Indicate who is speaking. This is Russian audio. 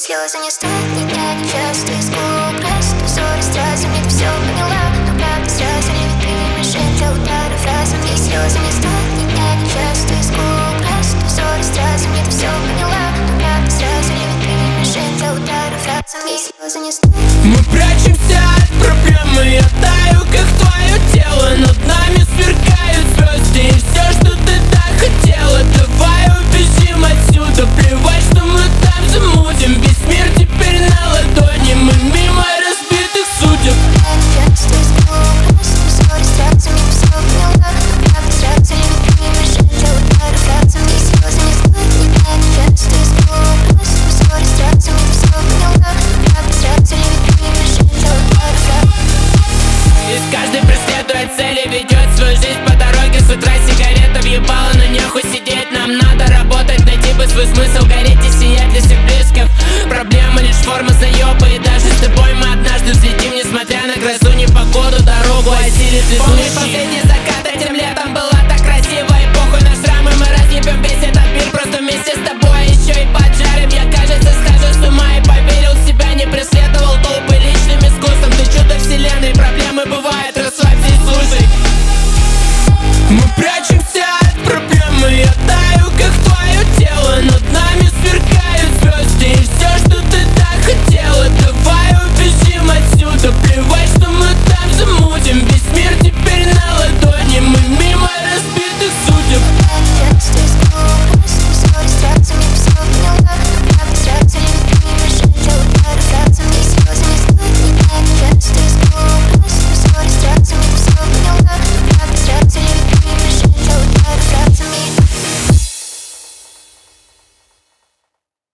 Speaker 1: слезы не стоят ни дня, ни час. Ты скул крас, ты ссоры стразами, ты все поняла. Но правда стразами, ведь ты не мишень для удара фразами. Слезы не стоят ни дня, ни час. Ты скул крас, ты ссоры стразами, ты все поняла.